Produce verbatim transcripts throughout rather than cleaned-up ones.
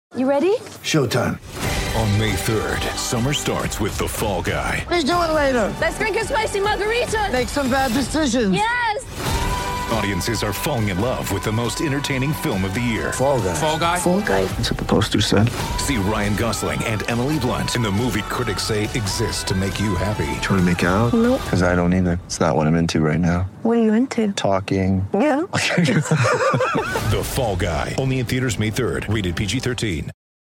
You ready? Showtime. On May third, summer starts with The Fall Guy. Let's do it later. Let's drink a spicy margarita. Make some bad decisions. Yes! Audiences are falling in love with the most entertaining film of the year. Fall Guy. Fall Guy? Fall Guy. That's what the poster said. See Ryan Gosling and Emily Blunt in the movie critics say exists to make you happy. Trying to make it out? Nope. Because I don't either. It's not what I'm into right now. What are you into? Talking. Yeah. The Fall Guy. Only in theaters May third. Rated P G thirteen.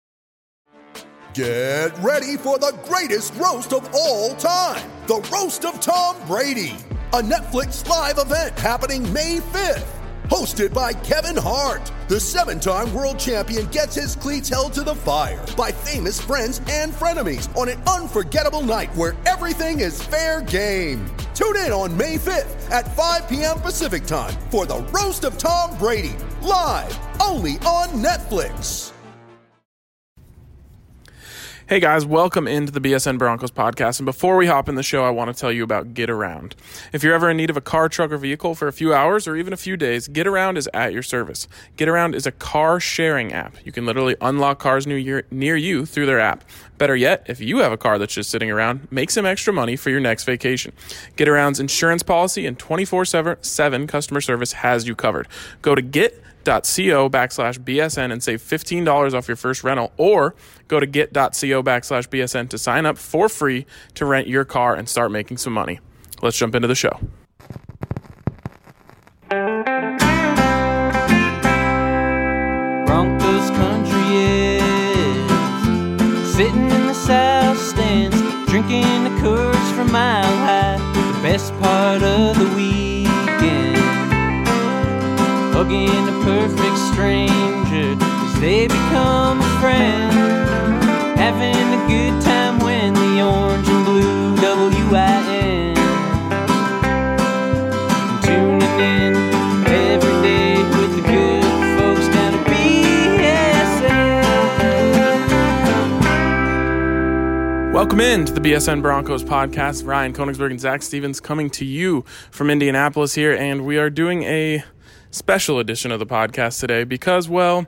Get ready for the greatest roast of all time. The Roast of Tom Brady. A Netflix live event happening May fifth. Hosted by Kevin Hart. The seven-time world champion gets his cleats held to the fire by famous friends and frenemies on an unforgettable night where everything is fair game. Tune in on May fifth at five p.m. Pacific time for the Roast of Tom Brady. Live only on Netflix. Hey guys, welcome into the B S N Broncos podcast, and before we hop in the show, I want to tell you about Get Around. If you're ever in need of a car, truck, or vehicle for a few hours or even a few days, Get Around is at your service. Get Around is a car sharing app. You can literally unlock cars near, near you through their app. Better yet, if you have a car that's just sitting around, make some extra money for your next vacation. Get Around's insurance policy and twenty-four seven customer service has you covered. Go to get get.co backslash BSN and save fifteen dollars off your first rental, or go to get.co backslash BSN to sign up for free to rent your car and start making some money. Let's jump into the show. Broncos country is sitting in the south stands, drinking the Coors from Mile High, the best part of the weekend. Hugging a perfect stranger as they become a friend. Having a good time when the orange and blue W I N. Tuning in every day with the good folks down at B S N. Welcome in to the B S N Broncos podcast. Ryan Koenigsberg and Zach Stevens coming to you from Indianapolis here, and we are doing a special edition of the podcast today because, well,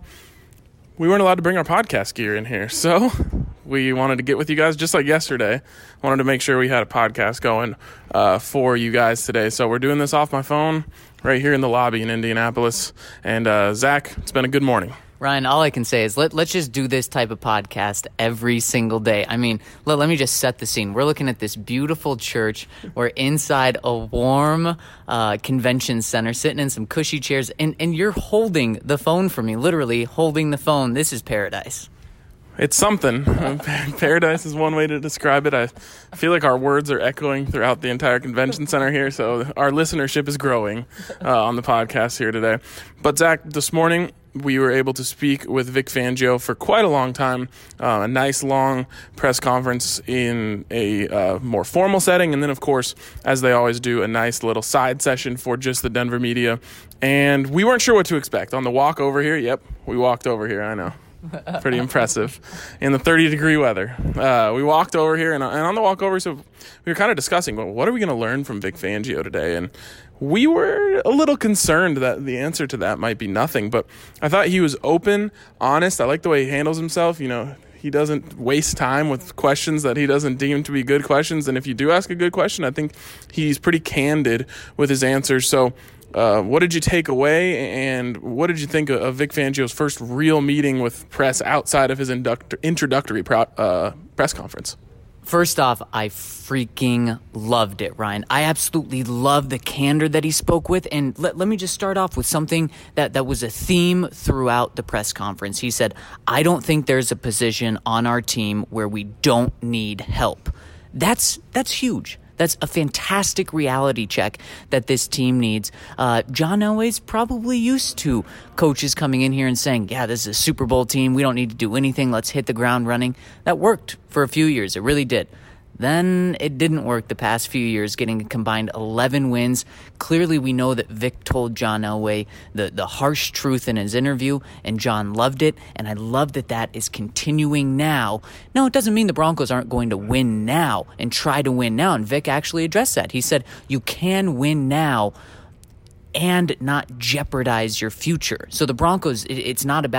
we weren't allowed to bring our podcast gear in here, so we wanted to get with you guys just like yesterday. Wanted to make sure we had a podcast going uh, for you guys today, so we're doing this off my phone right here in the lobby in Indianapolis. And uh, Zach, it's been a good morning. Ryan, all I can say is let, let's just do this type of podcast every single day. I mean, let, let me just set the scene. We're looking at this beautiful church. We're inside a warm uh, convention center, sitting in some cushy chairs, and, and you're holding the phone for me, literally holding the phone. This is paradise. It's something. Paradise is one way to describe it. I feel like our words are echoing throughout the entire convention center here, so our listenership is growing uh, on the podcast here today. But Zach, this morning we were able to speak with Vic Fangio for quite a long time, uh, a nice long press conference in a uh, more formal setting, and then, of course, as they always do, a nice little side session for just the Denver media. And we weren't sure what to expect. On the walk over here, yep, we walked over here, I know. Pretty impressive in the thirty degree weather. Uh, we walked over here, and, and on the walk over, so we were kind of discussing, well, what are we going to learn from Vic Fangio today? And we were a little concerned that the answer to that might be nothing, but I thought he was open, honest. I like the way he handles himself. You know, he doesn't waste time with questions that he doesn't deem to be good questions. And if you do ask a good question, I think he's pretty candid with his answers. So Uh, what did you take away, and what did you think of, of Vic Fangio's first real meeting with press outside of his induct- introductory pro- uh, press conference? First off, I freaking loved it, Ryan. I absolutely loved the candor that he spoke with. And let, let me just start off with something that, that was a theme throughout the press conference. He said, I don't think there's a position on our team where we don't need help. That's that's huge. That's a fantastic reality check that this team needs. Uh, John Elway's probably used to coaches coming in here and saying, yeah, this is a Super Bowl team. We don't need to do anything. Let's hit the ground running. That worked for a few years. It really did. Then it didn't work the past few years, getting a combined eleven wins. Clearly, we know that Vic told John Elway the, the harsh truth in his interview, and John loved it, and I love that that is continuing now. No, it doesn't mean the Broncos aren't going to win now and try to win now, and Vic actually addressed that. He said, you can win now and not jeopardize your future. So the Broncos, it, it's not about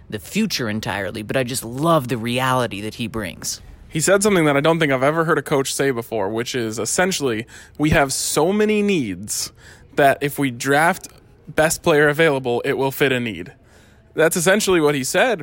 the future entirely, but I just love the reality that he brings. He said something that I don't think I've ever heard a coach say before, which is essentially we have so many needs that if we draft best player available, it will fit a need. That's essentially what he said,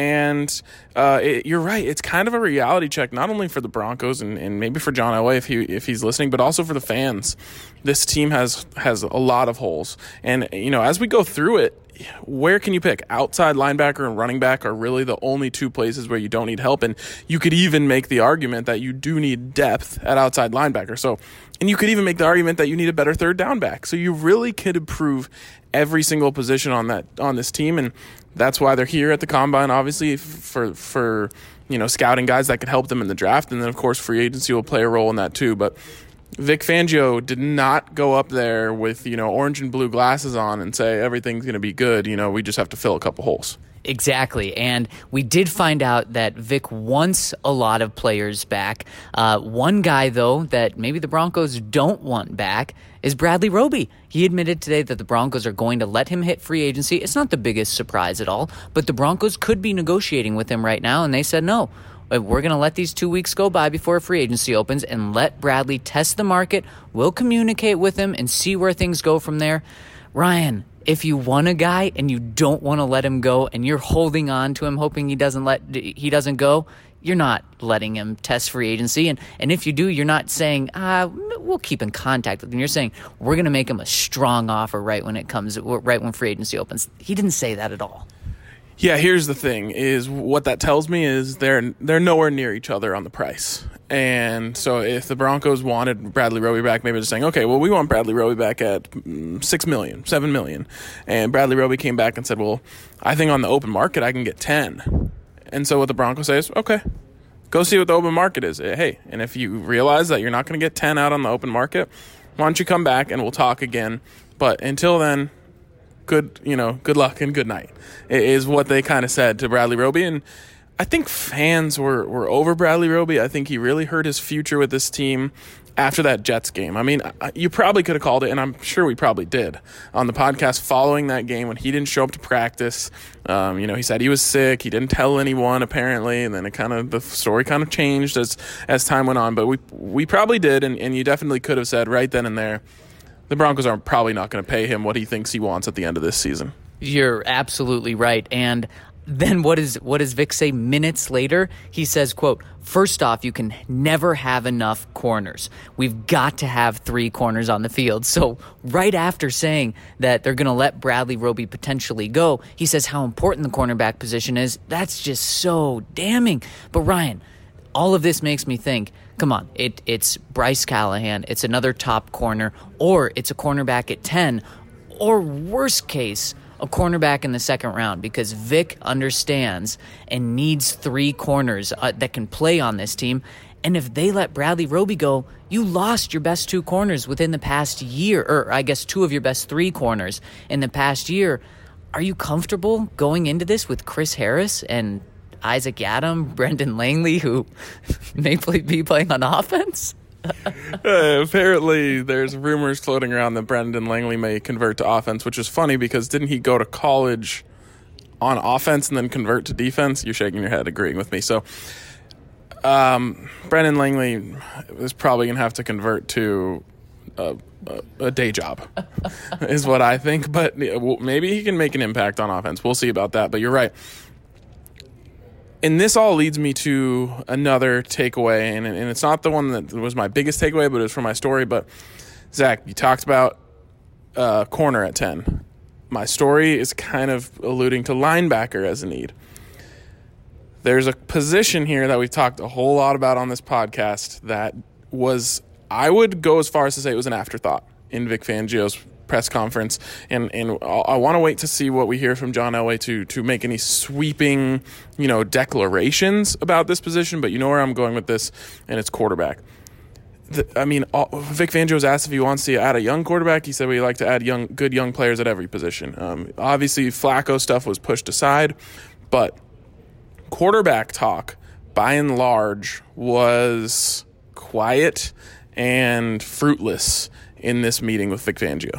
and uh, it, you're right. It's kind of a reality check, not only for the Broncos and, and maybe for John Elway if he if he's listening, but also for the fans. This team has has a lot of holes, and you know, as we go through it, where can you pick? Outside linebacker and running back are really the only two places where you don't need help, and you could even make the argument that you do need depth at outside linebacker. So, and you could even make the argument that you need a better third down back. So you really could improve every single position on that on this team, and that's why they're here at the Combine, obviously, for, for you know, scouting guys that could help them in the draft. And then, of course, free agency will play a role in that too. But Vic Fangio did not go up there with, you know, orange and blue glasses on and say everything's going to be good. You know, we just have to fill a couple holes. Exactly, and we did find out that Vic wants a lot of players back. Uh, one guy, though, that maybe the Broncos don't want back is Bradley Roby. He admitted today that the Broncos are going to let him hit free agency. It's not the biggest surprise at all, but the Broncos could be negotiating with him right now, and they said no. We're going to let these two weeks go by before free agency opens and let Bradley test the market. We'll communicate with him and see where things go from there. Ryan, if you want a guy and you don't want to let him go and you're holding on to him hoping he doesn't let he doesn't go, you're not letting him test free agency. And, and if you do, you're not saying, ah, we'll keep in contact with him. You're saying, we're going to make him a strong offer right when it comes, right when free agency opens. He didn't say that at all. Yeah, here's the thing, is what that tells me is they're they're nowhere near each other on the price. And so if the Broncos wanted Bradley Roby back, maybe they're saying, okay, well, we want Bradley Roby back at six million dollars, seven million dollars. And Bradley Roby came back and said, well, I think on the open market I can get ten. And so what the Broncos say is, okay, go see what the open market is. Hey, and if you realize that you're not going to get ten out on the open market, why don't you come back and we'll talk again. But until then, good, you know, good luck and good night is what they kind of said to Bradley Roby. And I think fans were, were over Bradley Roby. I think he really hurt his future with this team after that Jets game. I mean, you probably could have called it, and I'm sure we probably did, on the podcast following that game when he didn't show up to practice. Um, you know, he said he was sick. He didn't tell anyone, apparently, and then it kind of the story kind of changed as as time went on. But we we probably did, and, and you definitely could have said right then and there, the Broncos are probably not going to pay him what he thinks he wants at the end of this season. You're absolutely right. And then what is what does Vic say minutes later? He says, quote, first off, you can never have enough corners. We've got to have three corners on the field. So right after saying that they're going to let Bradley Roby potentially go, he says how important the cornerback position is. That's just so damning. But Ryan, all of this makes me think, come on, it, it's Bryce Callahan, it's another top corner, or it's a cornerback at ten, or worst case, a cornerback in the second round, because Vic understands and needs three corners uh, that can play on this team. And if they let Bradley Roby go, you lost your best two corners within the past year, or I guess two of your best three corners in the past year. Are you comfortable going into this with Chris Harris and Isaac Adam, Brendan Langley, who may be playing on offense? uh, apparently, there's rumors floating around that Brendan Langley may convert to offense, which is funny because didn't he go to college on offense and then convert to defense? You're shaking your head agreeing with me. So um, Brendan Langley is probably going to have to convert to a, a, a day job is what I think. But maybe he can make an impact on offense. We'll see about that. But you're right. And this all leads me to another takeaway, and, and it's not the one that was my biggest takeaway, but it was from my story. But, Zach, you talked about uh, corner at ten. My story is kind of alluding to linebacker as a need. There's a position here that we've talked a whole lot about on this podcast that was, I would go as far as to say it was an afterthought in Vic Fangio's press conference, and and I want to wait to see what we hear from John Elway to to make any sweeping, you know, declarations about this position. But you know where I'm going with this, and it's quarterback. The, I mean, all, Vic Fangio was asked if he wants to add a young quarterback. He said we like to add young, good young players at every position. Um, obviously, Flacco stuff was pushed aside, but quarterback talk, by and large, was quiet and fruitless in this meeting with Vic Fangio.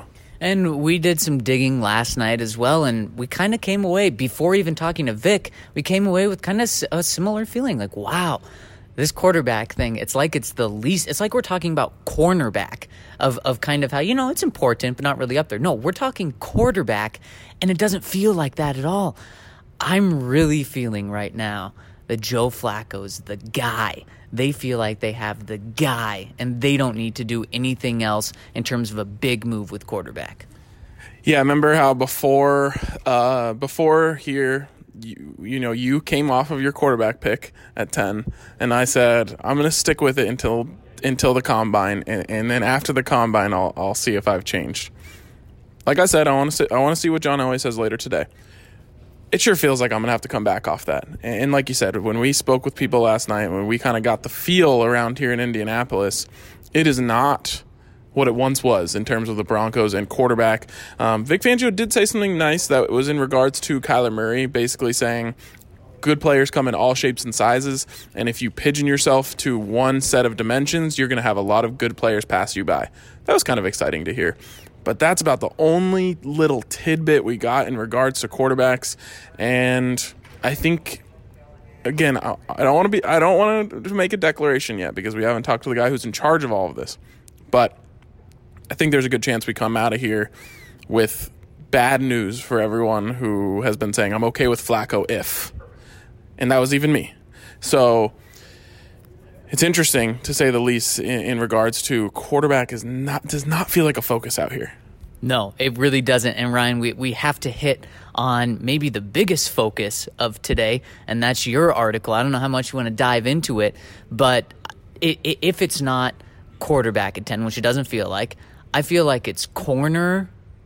And we did some digging last night as well, and we kind of came away, before even talking to Vic, we came away with kind of a similar feeling, like, wow, this quarterback thing, it's like it's the least, it's like we're talking about cornerback of, of kind of how, you know, it's important, but not really up there. No, we're talking quarterback, and it doesn't feel like that at all. I'm really feeling right now that Joe Flacco's the guy. They feel like they have the guy, and they don't need to do anything else in terms of a big move with quarterback. Yeah, remember how before uh, before here, you, you know, you came off of your quarterback pick at ten, and I said, I'm going to stick with it until until the combine, and, and then after the combine, I'll I'll see if I've changed. Like I said, I want to I want to see what John Elway says later today. It sure feels like I'm going to have to come back off that. And like you said, when we spoke with people last night, when we kind of got the feel around here in Indianapolis, it is not what it once was in terms of the Broncos and quarterback. Um, Vic Fangio did say something nice that was in regards to Kyler Murray, basically saying good players come in all shapes and sizes, and if you pigeon yourself to one set of dimensions, you're going to have a lot of good players pass you by. That was kind of exciting to hear. But that's about the only little tidbit we got in regards to quarterbacks. And I think, again, I, I don't want to be I don't want to make a declaration yet because we haven't talked to the guy who's in charge of all of this. But I think there's a good chance we come out of here with bad news for everyone who has been saying, I'm okay with Flacco if. And that was even me. So it's interesting, to say the least, in, in regards to quarterback is not does not feel like a focus out here. No, it really doesn't. And Ryan, we, we have to hit on maybe the biggest focus of today, and that's your article. I don't know how much you want to dive into it, but it, it, if it's not quarterback at ten, which it doesn't feel like, I feel like it's corner,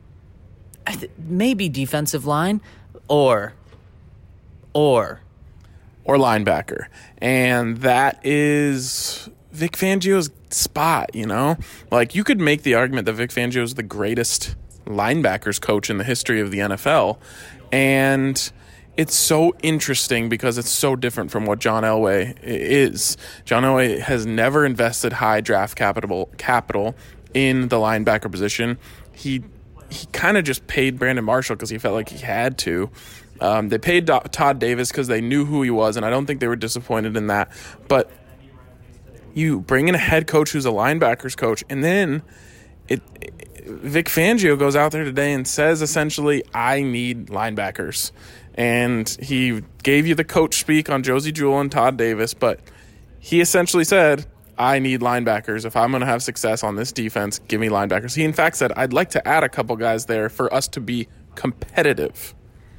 maybe defensive line, or or... or linebacker. And that is Vic Fangio's spot, you know? Like, you could make the argument that Vic Fangio is the greatest linebackers coach in the history of the N F L. And it's so interesting because it's so different from what John Elway is. John Elway has never invested high draft capital capital in the linebacker position. He he kind of just paid Brandon Marshall because he felt like he had to. Um, they paid Do- Todd Davis because they knew who he was, and I don't think they were disappointed in that. But you bring in a head coach who's a linebackers coach, and then it, it, Vic Fangio goes out there today and says, essentially, I need linebackers. And he gave you the coach speak on Josie Jewell and Todd Davis, but he essentially said, I need linebackers. If I'm going to have success on this defense, give me linebackers. He, in fact, said, I'd like to add a couple guys there for us to be competitive.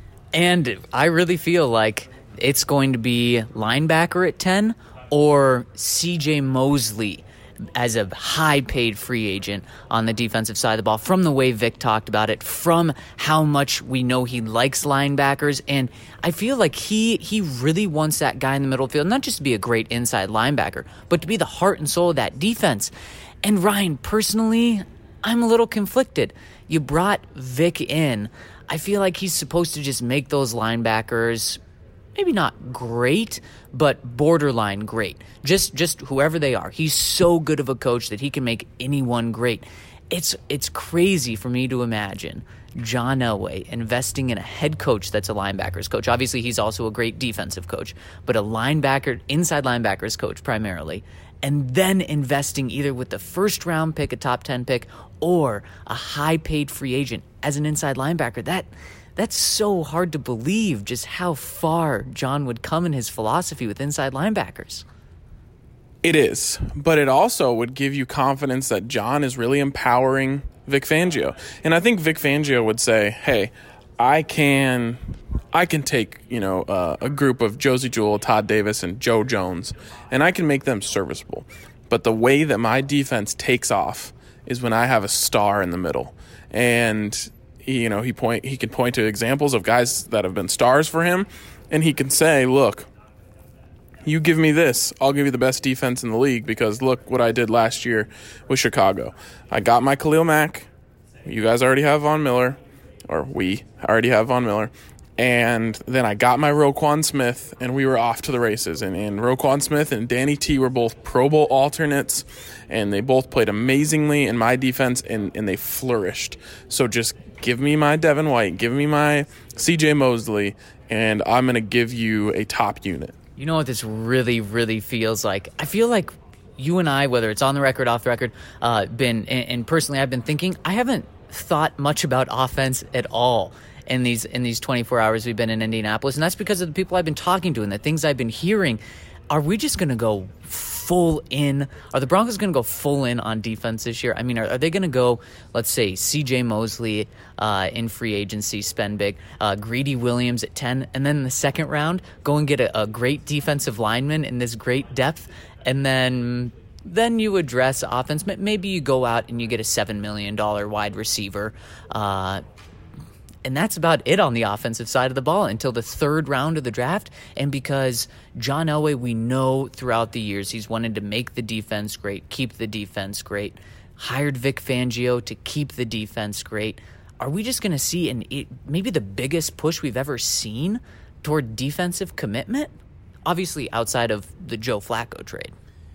And I really feel like it's going to be linebacker at ten or C J Mosley as a high-paid free agent on the defensive side of the ball, from the way Vic talked about it, from how much we know he likes linebackers. And I feel like he he really wants that guy in the middle of the field, not just to be a great inside linebacker, but to be the heart and soul of that defense. And Ryan, personally, I'm a little conflicted. You brought Vic in. I feel like he's supposed to just make those linebackers maybe not great, but borderline great. Just just whoever they are. He's so good of a coach that he can make anyone great. It's it's crazy for me to imagine John Elway investing in a head coach that's a linebackers coach. Obviously, he's also a great defensive coach, but a linebacker, inside linebackers coach primarily, and then investing either with the first round pick, a top ten pick, or a high-paid free agent as an inside linebacker. That that's so hard to believe, just how far John would come in his philosophy with inside linebackers. It is, but it also would give you confidence that John is really empowering Vic Fangio. And I think Vic Fangio would say, hey, I can I can take, you know, uh, a group of Josie Jewell, Todd Davis, and Joe Jones, and I can make them serviceable. But the way that my defense takes off is when I have a star in the middle. And, you know, he point he can point to examples of guys that have been stars for him, and he can say, look, you give me this, I'll give you the best defense in the league, because look what I did last year with Chicago. I got my Khalil Mack. You guys already have Von Miller, or we already have Von Miller, And then I got my Roquan Smith, and we were off to the races. And, and Roquan Smith and Danny T were both Pro Bowl alternates, and they both played amazingly in my defense, and, and they flourished. So just give me my Devin White, give me my C J Mosley, and I'm going to give you a top unit. You know what this really, really feels like? I feel like you and I, whether it's on the record, off the record, uh, been, and, and personally I've been thinking, I haven't thought much about offense at all in these in these twenty-four hours we've been in Indianapolis, and that's because of the people I've been talking to and the things I've been hearing. Are we just going to go full in? Are the Broncos going to go full in on defense this year? I mean, are, are they going to go, let's say, C J Mosley uh, in free agency, spend big, uh, Greedy Williams at ten, and then in the second round, go and get a, a great defensive lineman in this great depth, and then then you address offense. Maybe you go out and you get a seven million dollars wide receiver, uh, and that's about it on the offensive side of the ball until the third round of the draft. And because John Elway, we know throughout the years, he's wanted to make the defense great, keep the defense great, hired Vic Fangio to keep the defense great. Are we just going to see an it, maybe the biggest push we've ever seen toward defensive commitment? Obviously outside of the Joe Flacco trade.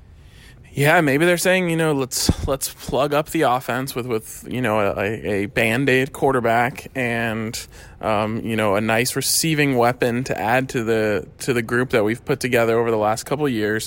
Yeah, maybe they're saying, you know, let's let's plug up the offense with, with you know, a, a Band-Aid quarterback and, um, you know, a nice receiving weapon to add to the to the group that we've put together over the last couple of years.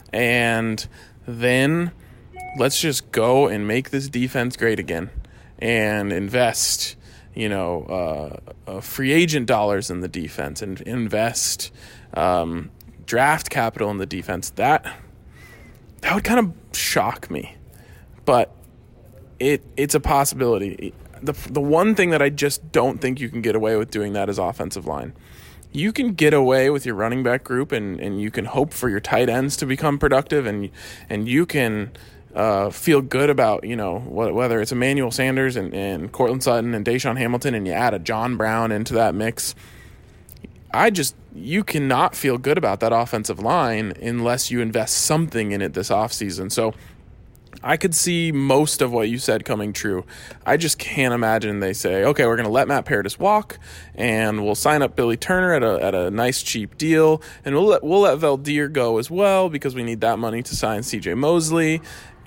And then let's just go and make this defense great again and invest, you know, uh, uh, free agent dollars in the defense and invest um, draft capital in the defense. That... That would kind of shock me, but it it's a possibility. The the one thing that I just don't think you can get away with doing that is offensive line. You can get away with your running back group, and, and you can hope for your tight ends to become productive, and and you can uh, feel good about, you know, whether it's Emmanuel Sanders and, and Cortland Sutton and Deshaun Hamilton, and you add a John Brown into that mix. I just, you cannot feel good about that offensive line unless you invest something in it this offseason. So I could see most of what you said coming true. I just can't imagine they say, okay, we're going to let Matt Paradis walk, and we'll sign up Billy Turner at a at a nice cheap deal, and we'll let we'll let Valdir go as well because we need that money to sign C J Mosley,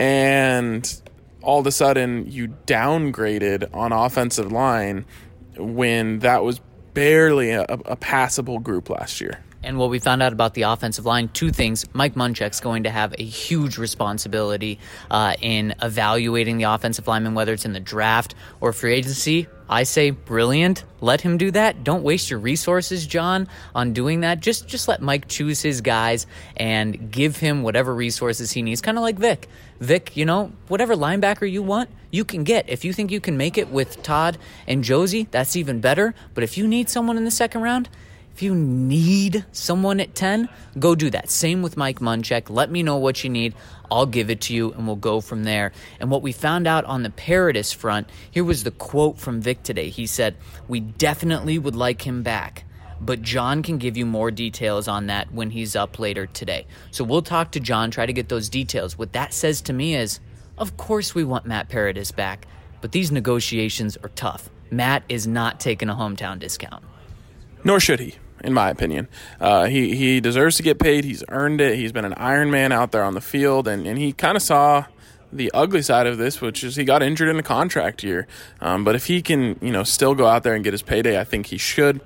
and all of a sudden you downgraded on offensive line when that was barely a, a passable group last year. And what we found out about the offensive line, two things. Mike Munchak's going to have a huge responsibility uh, in evaluating the offensive lineman, whether it's in the draft or free agency. I say brilliant. Let him do that. Don't waste your resources, John, on doing that. Just just let Mike choose his guys and give him whatever resources he needs. Kind of like Vic. Vic, you know, whatever linebacker you want, you can get. If you think you can make it with Todd and Josie, that's even better. But if you need someone in the second round, if you need someone at ten, go do that. Same with Mike Munchak. Let me know what you need. I'll give it to you, and we'll go from there. And what we found out on the Paradis front, here was the quote from Vic today. He said, "We definitely would like him back, but John can give you more details on that when he's up later today." So we'll talk to John, try to get those details. What that says to me is, of course we want Matt Paradis back, but these negotiations are tough. Matt is not taking a hometown discount. Nor should he. In my opinion, uh, he, he deserves to get paid. He's earned it. He's been an Iron Man out there on the field, and, and he kind of saw the ugly side of this, which is he got injured in a contract year. Um, but if he can, you know, still go out there and get his payday, I think he should.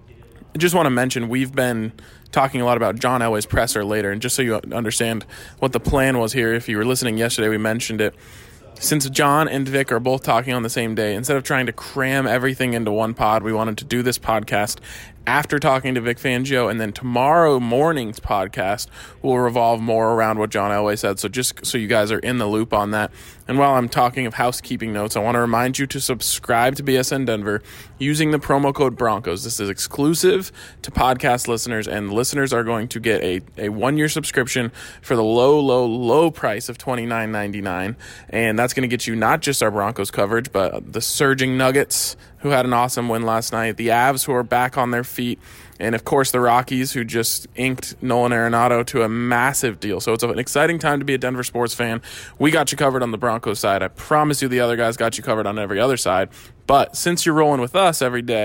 I just want to mention we've been talking a lot about John Elway's presser later, and just so you understand what the plan was here, if you were listening yesterday, we mentioned it. Since John and Vic are both talking on the same day, instead of trying to cram everything into one pod, we wanted to do this podcast after talking to Vic Fangio, and then tomorrow morning's podcast will revolve more around what John Elway said. So just so you guys are in the loop on that. And while I'm talking of housekeeping notes, I want to remind you to subscribe to B S N Denver using the promo code Broncos. This is exclusive to podcast listeners, and listeners are going to get a, a one-year subscription for the low, low, low price of twenty-nine ninety-nine. And that's going to get you not just our Broncos coverage, but the surging Nuggets, who had an awesome win last night, the Avs, who are back on their feet, and, of course, the Rockies, who just inked Nolan Arenado to a massive deal. So it's an exciting time to be a Denver sports fan. We got you covered on the Broncos side. I promise you the other guys got you covered on every other side. But since you're rolling with us every day,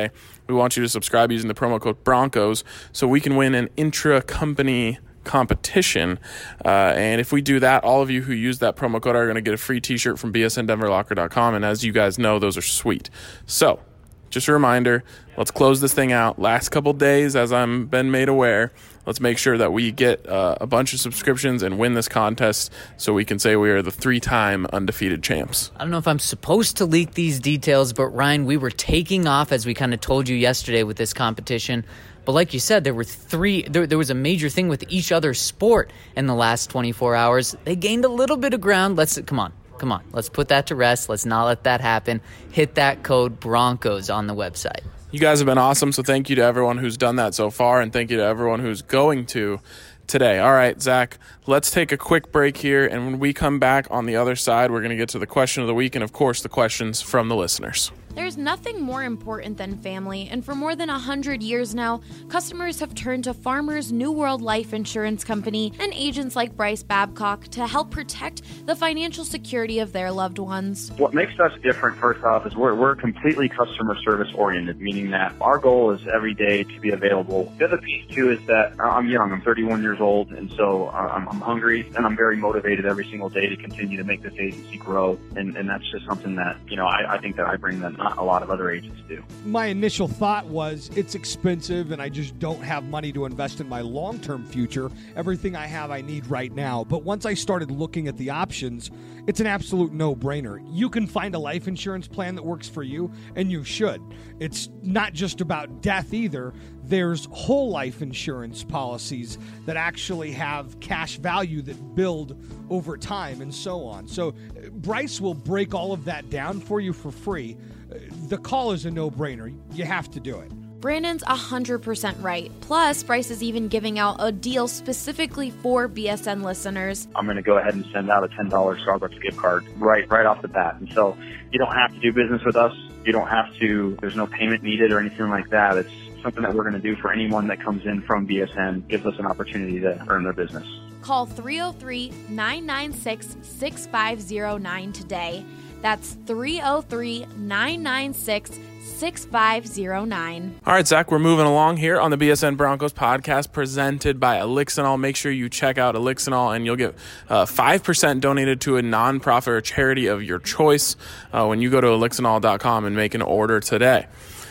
we want you to subscribe using the promo code Broncos so we can win an intra-company competition. Uh, and if we do that, all of you who use that promo code are going to get a free t-shirt from B S N Denver Locker dot com. And as you guys know, those are sweet. So just a reminder, let's close this thing out. Last couple days, as I'm been made aware, let's make sure that we get uh, a bunch of subscriptions and win this contest so we can say we are the three-time undefeated champs. I don't know if I'm supposed to leak these details, but Ryan, we were taking off, as we kind of told you yesterday, with this competition. But like you said, there were three. There, there was a major thing with each other sport in the last twenty-four hours. They gained a little bit of ground. Let's come on. Come on, let's put that to rest. Let's not let that happen. Hit that code Broncos on the website. You guys have been awesome, so thank you to everyone who's done that so far, and thank you to everyone who's going to today. All right, Zach, let's take a quick break here, and when we come back on the other side, we're going to get to the question of the week and, of course, the questions from the listeners. There's nothing more important than family, and for more than one hundred years now, customers have turned to Farmers New World Life Insurance Company and agents like Bryce Babcock to help protect the financial security of their loved ones. What makes us different, first off, is we're, we're completely customer service oriented, meaning that our goal is every day to be available. The other piece, too, is that I'm young. I'm thirty-one years old, and so I'm, I'm hungry, and I'm very motivated every single day to continue to make this agency grow, and, and that's just something that, you know, I, I think that I bring that not a lot of other agents do. My initial thought was it's expensive and I just don't have money to invest in my long-term future. Everything I have I need right now. But once I started looking at the options, it's an absolute no-brainer. You can find a life insurance plan that works for you, and you should. It's not just about death either. There's whole life insurance policies that actually have cash value that build over time and so on. So Bryce will break all of that down for you for free. The call is a no-brainer. You have to do it. Brandon's one hundred percent right. Plus, Bryce is even giving out a deal specifically for B S N listeners. I'm going to go ahead and send out a ten dollars Starbucks gift card right right off the bat. And so you don't have to do business with us. You don't have to, there's no payment needed or anything like that. It's something that we're going to do for anyone that comes in from B S N, gives us an opportunity to earn their business. Call three oh three, nine nine six, six five oh nine today. That's three oh three, nine nine six, six five oh nine. All right, Zach, we're moving along here on the B S N Broncos podcast presented by Elixinol. Make sure you check out Elixinol, and you'll get uh, five percent donated to a nonprofit or charity of your choice uh, when you go to elixinol dot com and make an order today.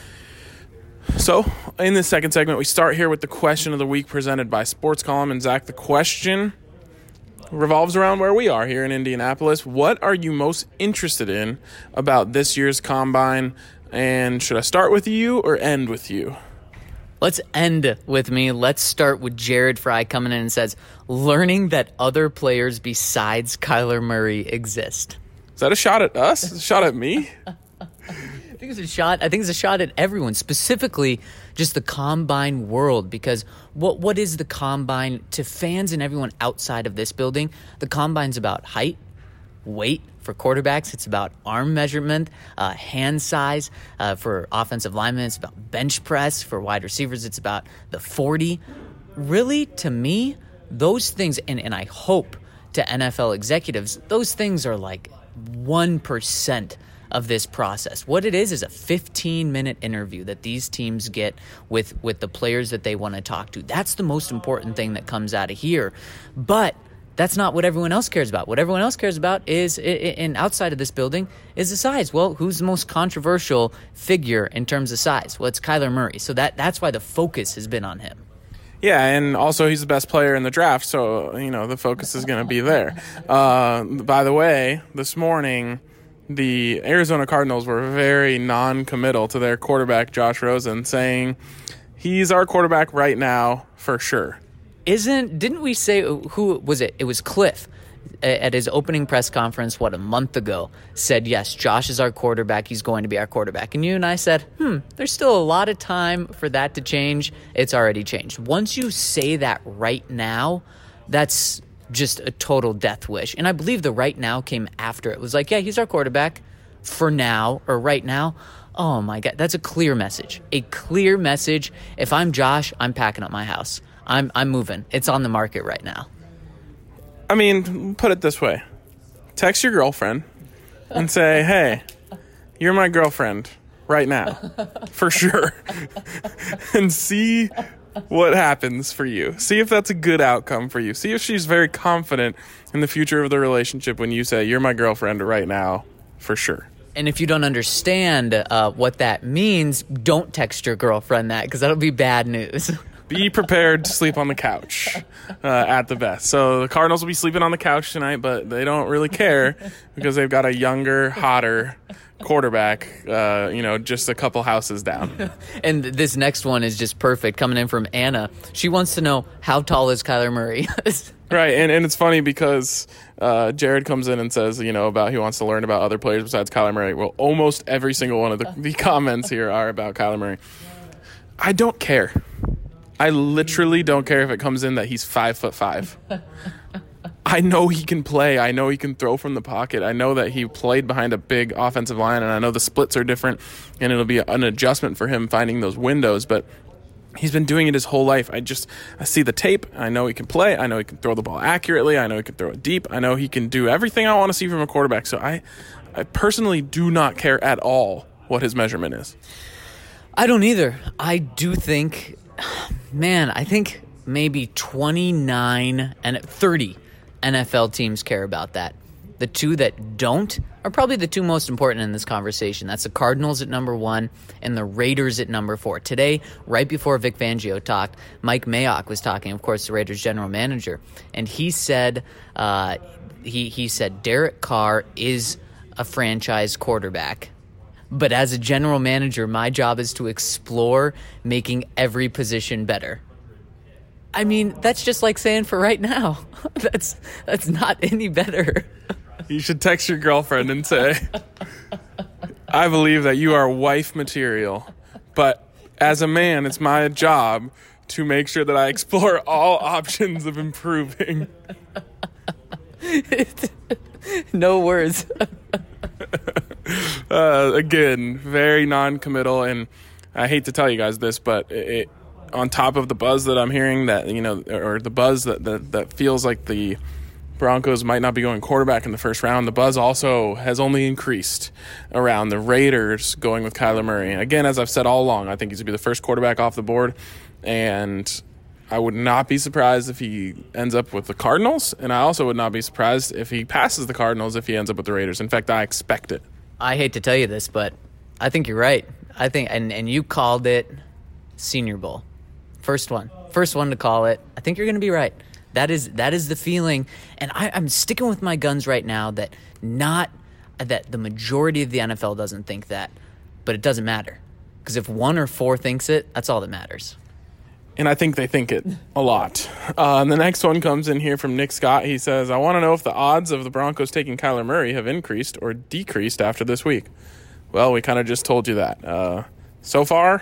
So, in this second segment, we start here with the question of the week presented by Sports Column. And, Zach, the question revolves around where we are here in Indianapolis. What are you most interested in about this year's Combine? And should I start with you or end with you? Let's end with me. Let's start with Jared Fry coming in and says, learning that other players besides Kyler Murray exist. Is that a shot at us? A shot at me? I think it's a shot. I think it's a shot at everyone, specifically just the Combine world, because what what is the Combine to fans and everyone outside of this building? The Combine's about height, weight. For quarterbacks, it's about arm measurement, uh, hand size. Uh, for offensive linemen, it's about bench press. For wide receivers, it's about the forty. Really, to me, those things, and, and I hope to N F L executives, those things are like one percent of this process. What it is is a fifteen-minute interview that these teams get with, with the players that they want to talk to. That's the most important thing that comes out of here. But that's not what everyone else cares about. What everyone else cares about is, and outside of this building, is the size. Well, who's the most controversial figure in terms of size? Well, it's Kyler Murray. So that that's why the focus has been on him. Yeah, and also he's the best player in the draft, so, you know, the focus is going to be there. Uh, by the way, this morning, the Arizona Cardinals were very non-committal to their quarterback, Josh Rosen, saying he's our quarterback right now for sure. Isn't, didn't we say, who was it? It was Cliff at his opening press conference, what, a month ago, said, yes, Josh is our quarterback. He's going to be our quarterback. And you and I said, hmm, there's still a lot of time for that to change. It's already changed. Once you say that right now, that's just a total death wish. And I believe the right now came after. It was like, yeah, he's our quarterback for now, or right now. Oh, my God. That's a clear message. A clear message. If I'm Josh, I'm packing up my house. I'm I'm moving. It's on the market right now. I mean, put it this way. Text your girlfriend and say, hey, you're my girlfriend. right now, for sure, and see what happens for you. See if that's a good outcome for you. See if she's very confident in the future of the relationship when you say, you're my girlfriend right now, for sure. And if you don't understand uh, what that means, don't text your girlfriend that, because that'll be bad news. Be prepared to sleep on the couch uh, at the best. So the Cardinals will be sleeping on the couch tonight, but they don't really care because they've got a younger, hotter quarterback, uh, you know, just a couple houses down. And this next one is just perfect, coming in from Anna. She wants to know, how tall is Kyler Murray? Right, and, and it's funny because uh, Jared comes in and says, you know, about he wants to learn about other players besides Kyler Murray. Well, almost every single one of the, the comments here are about Kyler Murray. I don't care. I literally don't care if it comes in that he's five foot five. I know he can play. I know he can throw from the pocket. I know that he played behind a big offensive line, and I know the splits are different, and it'll be an adjustment for him finding those windows, but he's been doing it his whole life. I just I see the tape. I know he can play. I know he can throw the ball accurately. I know he can throw it deep. I know he can do everything I want to see from a quarterback. So I, I personally do not care at all what his measurement is. I don't either. I do think, man, I think maybe twenty-nine and thirty N F L teams care about that. The two that don't are probably the two most important in this conversation. That's the Cardinals at number one and the Raiders at number four. Today, right before Vic Fangio talked, Mike Mayock was talking, of course, the Raiders general manager, and he said, uh, he he said Derek Carr is a franchise quarterback. But as a general manager, my job is to explore making every position better. I mean, that's just like saying for right now. That's that's not any better. You should text your girlfriend and say, I believe that you are wife material, but as a man, it's my job to make sure that I explore all options of improving. No words. uh, again, very non-committal, and I hate to tell you guys this, but it, on top of the buzz that I'm hearing, that you know, or the buzz that, that that feels like the Broncos might not be going quarterback in the first round, the buzz also has only increased around the Raiders going with Kyler Murray. And again, as I've said all along, I think he's going to be the first quarterback off the board, and I would not be surprised if he ends up with the Cardinals, and I also would not be surprised if he passes the Cardinals if he ends up with the Raiders. In fact, I expect it. I hate to tell you this, but I think you're right. I think, and, and you called it Senior Bowl. First one. First one to call it. I think you're going to be right. That is that is the feeling, and I, I'm sticking with my guns right now that not that the majority of the N F L doesn't think that, but it doesn't matter. Because if one or four thinks it, that's all that matters. And I think they think it a lot. Uh, and the next one comes in here from Nick Scott. He says, I want to know if the odds of the Broncos taking Kyler Murray have increased or decreased after this week. Well, we kind of just told you that. Uh, so far,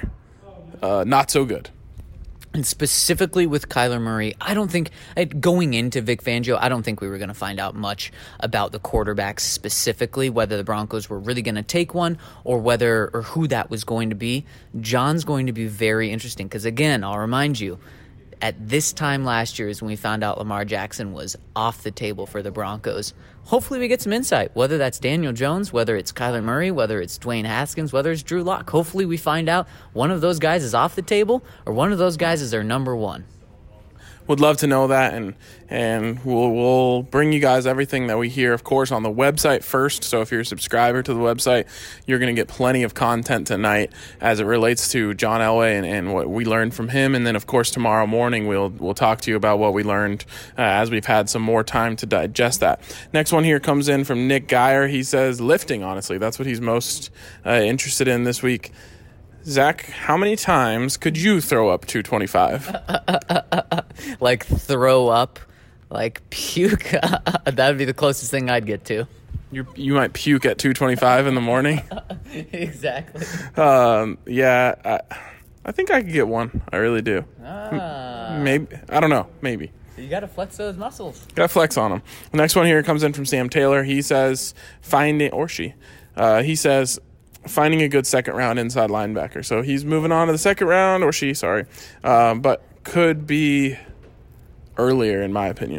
uh, not so good. And specifically with Kyler Murray, I don't think, going into Vic Fangio, I don't think we were going to find out much about the quarterbacks specifically, whether the Broncos were really going to take one or whether or who that was going to be. John's going to be very interesting because, again, I'll remind you, at this time last year is when we found out Lamar Jackson was off the table for the Broncos. Hopefully we get some insight, whether that's Daniel Jones, whether it's Kyler Murray, whether it's Dwayne Haskins, whether it's Drew Lock. Hopefully we find out one of those guys is off the table or one of those guys is their number one. Would love to know that, and and we'll we'll bring you guys everything that we hear, of course, on the website first. So if you're a subscriber to the website, you're going to get plenty of content tonight as it relates to John Elway and, and what we learned from him. And then, of course, tomorrow morning we'll we'll talk to you about what we learned uh, as we've had some more time to digest that. Next one here comes in from Nick Geyer. He says lifting, honestly. That's what he's most uh, interested in this week. Zach, how many times could you throw up two twenty-five? Like throw up, like puke. That would be the closest thing I'd get to. You you might puke at two twenty-five in the morning. Exactly. Um, yeah, I, I think I could get one. I really do. Ah. Maybe. I don't know. Maybe. You got to flex those muscles. Got to flex on them. The next one here comes in from Sam Taylor. He says, finding, or she, uh, he says, finding a good second round inside linebacker. So he's moving on to the second round, or she, sorry. Um, but could be earlier, in my opinion.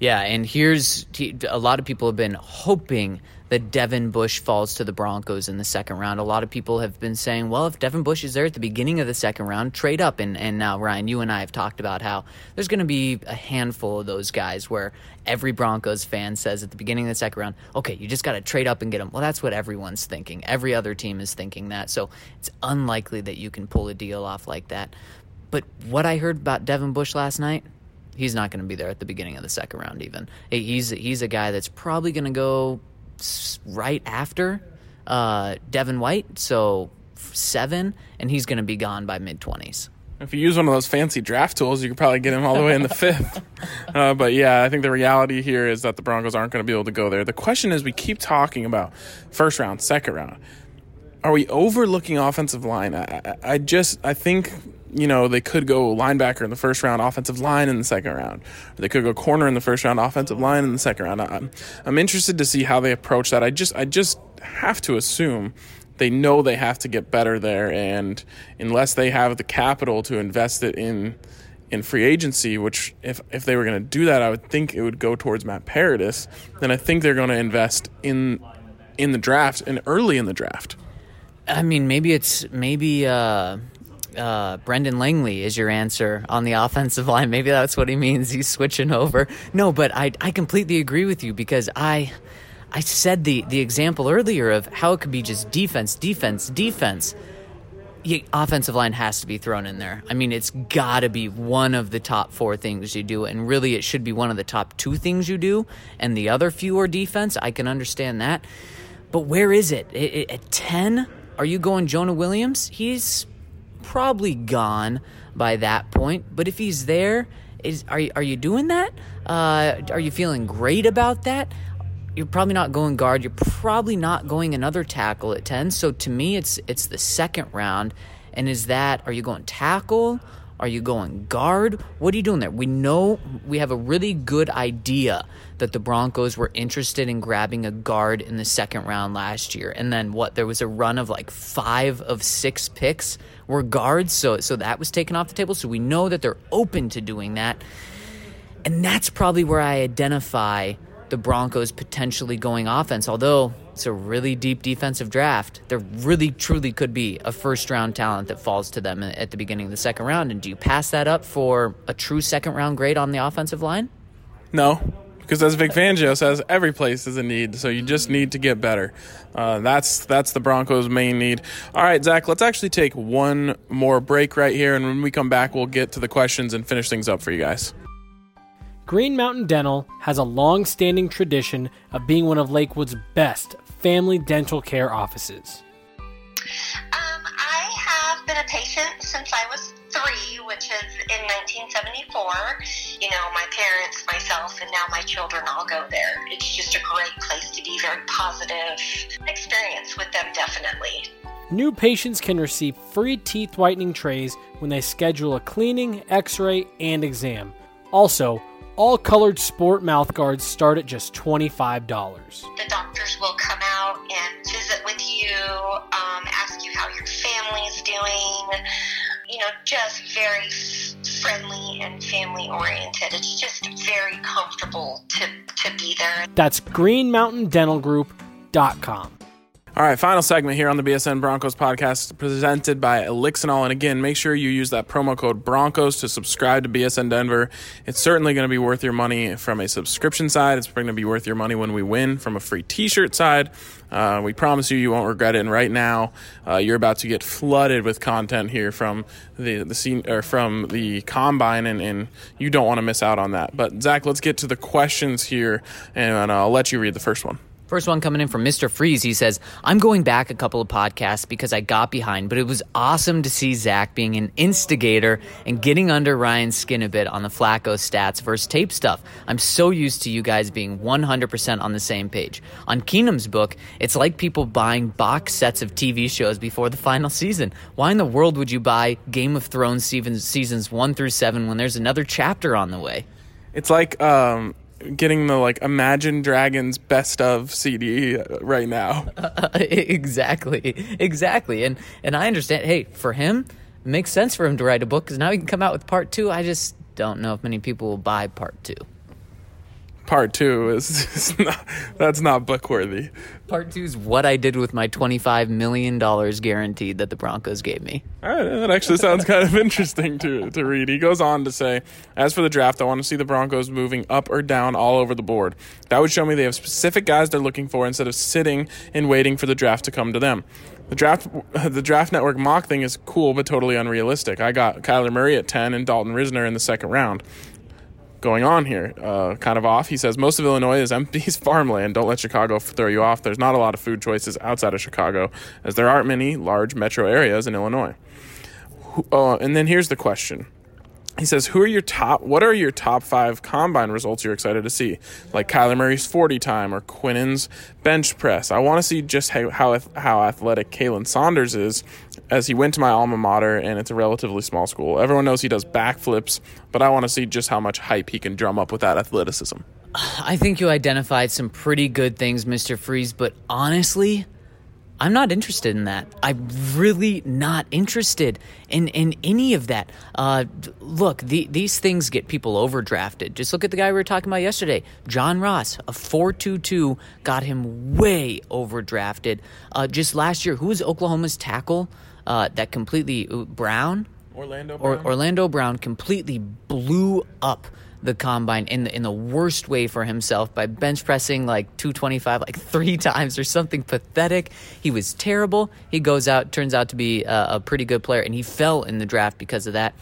Yeah, and here's a lot of people have been hoping that Devin Bush falls to the Broncos in the second round. A lot of people have been saying, well, if Devin Bush is there at the beginning of the second round, trade up. And, and now, Ryan, you and I have talked about how there's going to be a handful of those guys where every Broncos fan says at the beginning of the second round, okay, you just got to trade up and get them. Well, that's what everyone's thinking. Every other team is thinking that. So it's unlikely that you can pull a deal off like that. But what I heard about Devin Bush last night, he's not going to be there at the beginning of the second round even. He's, he's a guy that's probably going to go right after uh, Devin White, so seven, and he's going to be gone by mid-twenties. If you use one of those fancy draft tools, you could probably get him all the way in the fifth. Uh, but, yeah, I think the reality here is that the Broncos aren't going to be able to go there. The question is we keep talking about first round, second round. Are we overlooking offensive line? I, I, I just – I think – you know, they could go linebacker in the first round, offensive line in the second round. Or they could go corner in the first round, offensive line in the second round. I'm, I'm interested to see how they approach that. I just I just have to assume they know they have to get better there, and unless they have the capital to invest it in in free agency, which if, if they were going to do that, I would think it would go towards Matt Paradis, then I think they're going to invest in in the draft and early in the draft. I mean, maybe it's maybe uh, uh, Brendan Langley is your answer on the offensive line. Maybe that's what he means. He's switching over. No, but I I completely agree with you because I I said the the example earlier of how it could be just defense, defense, defense. Yeah, offensive line has to be thrown in there. I mean, it's got to be one of the top four things you do, and really it should be one of the top two things you do, and the other few are defense. I can understand that. But where is it? it, it at ten, are you going Jonah Williams? He's probably gone by that point, but if he's there, is are, are you doing that? Uh, are you feeling great about that? You're probably not going guard. You're probably not going another tackle at ten. So to me, it's it's the second round. And is that, are you going tackle? Are you going guard? What are you doing there? We know, we have a really good idea that the Broncos were interested in grabbing a guard in the second round last year. And then what, there was a run of like five of six picks were guards. So, so that was taken off the table. So we know that they're open to doing that. And that's probably where I identify the Broncos potentially going offense, although it's a really deep defensive draft. There really, truly could be a first-round talent that falls to them at the beginning of the second round. And do you pass that up for a true second-round grade on the offensive line? No, because as Vic Fangio says, every place is a need, so you just need to get better. Uh, that's that's the Broncos' main need. All right, Zach, let's actually take one more break right here, and when we come back, we'll get to the questions and finish things up for you guys. Green Mountain Dental has a long-standing tradition of being one of Lakewood's best family dental care offices. Um, I have been a patient since I was three, which is in nineteen seventy-four. You know, my parents, myself, and now my children all go there. It's just a great place to be, very positive experience with them, definitely. New patients can receive free teeth whitening trays when they schedule a cleaning, x-ray, and exam. Also, all colored sport mouth guards start at just twenty-five dollars. The doctors will come out and visit with you, um, ask you how your family's doing, you know, just very friendly and family-oriented. It's just very comfortable to, to be there. That's green mountain dental group dot com. All right, final segment here on the B S N Broncos podcast presented by Elixinol. And again, make sure you use that promo code Broncos to subscribe to B S N Denver. It's certainly going to be worth your money from a subscription side. It's going to be worth your money when we win from a free t-shirt side. Uh, we promise you, you won't regret it. And right now, uh, you're about to get flooded with content here from the the scene or from the combine, and, and you don't want to miss out on that. But Zach, let's get to the questions here, and I'll let you read the first one. First one coming in from Mister Freeze. He says, I'm going back a couple of podcasts because I got behind, but it was awesome to see Zach being an instigator and getting under Ryan's skin a bit on the Flacco stats versus tape stuff. I'm so used to you guys being one hundred percent on the same page. On Keenum's book, it's like people buying box sets of T V shows before the final season. Why in the world would you buy Game of Thrones seasons one through seven when there's another chapter on the way? It's like... um. getting the like Imagine Dragons best of C D right now. Uh, exactly, exactly, and and I understand. Hey, for him, it makes sense for him to write a book because now he can come out with part two. I just don't know if many people will buy part two. part two is, is not, that's not book worthy. Part two is what I did with my twenty-five million dollars guaranteed that the Broncos gave me. All right, that actually sounds kind of interesting to, to read. He goes on to say, as for the draft, I want to see the Broncos moving up or down all over the board. That would show me they have specific guys they're looking for instead of sitting and waiting for the draft to come to them. The draft the Draft Network mock thing is cool but totally unrealistic. I got Kyler Murray at ten and Dalton Risner in the second round. Going on here, uh, kind of off, he says, most of Illinois is empty farmland. Don't let Chicago throw you off. There's not a lot of food choices outside of Chicago, as there aren't many large metro areas in Illinois. Uh, and then here's the question. He says, who are your top, what are your top five combine results you're excited to see? Like Kyler Murray's forty time or Quinnen's bench press. I want to see just how, how, how athletic Kalen Saunders is, as he went to my alma mater and it's a relatively small school. Everyone knows he does backflips, but I want to see just how much hype he can drum up with that athleticism. I think you identified some pretty good things, Mister Freeze, but honestly, I'm not interested in that. I'm really not interested in, in any of that. Uh, look, the, these things get people overdrafted. Just look at the guy we were talking about yesterday, John Ross, a four two two, got him way overdrafted. Uh, just last year, who was Oklahoma's tackle uh, that completely, uh, Brown? Orlando Brown. Or, Orlando Brown completely blew up the combine in the, in the worst way for himself by bench pressing like two twenty-five like three times or something pathetic. He was terrible. He goes out, turns out to be a, a pretty good player, and he fell in the draft because of that.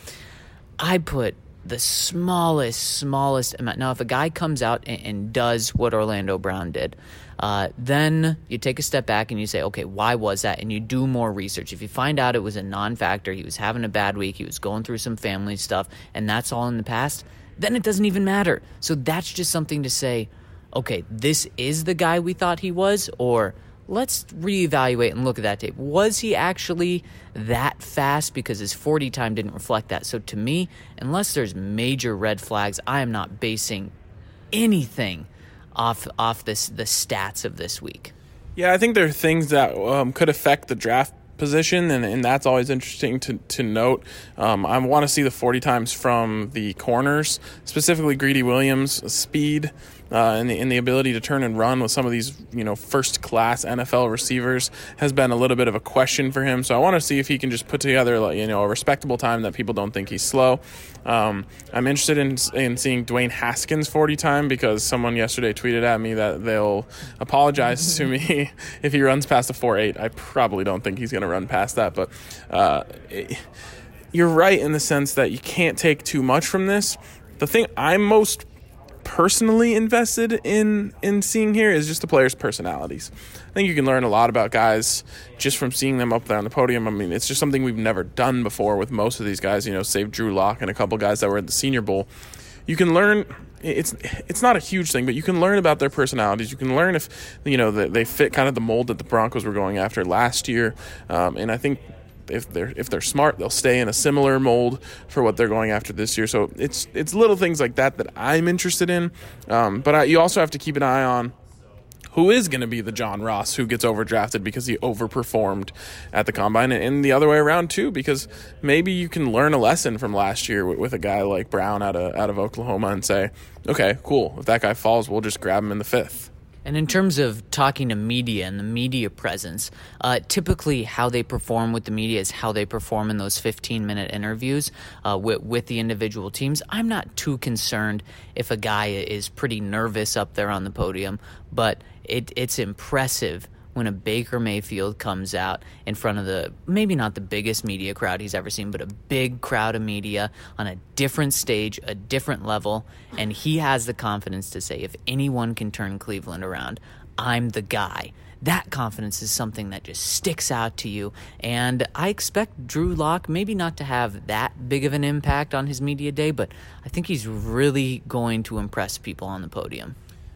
I put the smallest, smallest amount. Now, if a guy comes out and, and does what Orlando Brown did, uh, then you take a step back and you say, okay, why was that? And you do more research. If you find out it was a non-factor, he was having a bad week, he was going through some family stuff, and that's all in the past, then it doesn't even matter. So that's just something to say, okay, this is the guy we thought he was, or let's reevaluate and look at that tape. Was he actually that fast? Because his forty time didn't reflect that. So to me, unless there's major red flags, I am not basing anything off off this the stats of this week. Yeah, I think there are things that um, could affect the draft position, and, and that's always interesting to, to note. Um, I want to see the forty times from the corners, specifically Greedy Williams' speed uh, and, the, and the ability to turn and run with some of these, you know, first-class N F L receivers has been a little bit of a question for him. So I want to see if he can just put together, like, you know, a respectable time that people don't think he's slow. Um, I'm interested in in seeing Dwayne Haskins' forty time because someone yesterday tweeted at me that they'll apologize to me if he runs past a four eight. I probably don't think he's going to run past that, but uh, it, you're right in the sense that you can't take too much from this. The thing I'm most personally invested in in seeing here is just the players' personalities. I think you can learn a lot about guys just from seeing them up there on the podium. I mean, it's just something we've never done before with most of these guys, you know, save Drew Lock and a couple guys that were at the Senior Bowl. You can learn, it's it's not a huge thing, but you can learn about their personalities. You can learn if, you know, they fit kind of the mold that the Broncos were going after last year. Um, and I think if they're if they're smart, they'll stay in a similar mold for what they're going after this year. So it's it's little things like that that I'm interested in. Um, but I, you also have to keep an eye on who is going to be the John Ross who gets overdrafted because he overperformed at the Combine, and the other way around too, because maybe you can learn a lesson from last year with, with a guy like Brown out of out of Oklahoma and say, okay, cool, if that guy falls, we'll just grab him in the fifth. And in terms of talking to media and the media presence, uh, typically how they perform with the media is how they perform in those fifteen-minute interviews uh, with, with the individual teams. I'm not too concerned if a guy is pretty nervous up there on the podium, but it, it's impressive when a Baker Mayfield comes out in front of the, maybe not the biggest media crowd he's ever seen, but a big crowd of media on a different stage, a different level, and he has the confidence to say, if anyone can turn Cleveland around, I'm the guy. That confidence is something that just sticks out to you, and I expect Drew Lock maybe not to have that big of an impact on his media day, but I think he's really going to impress people on the podium.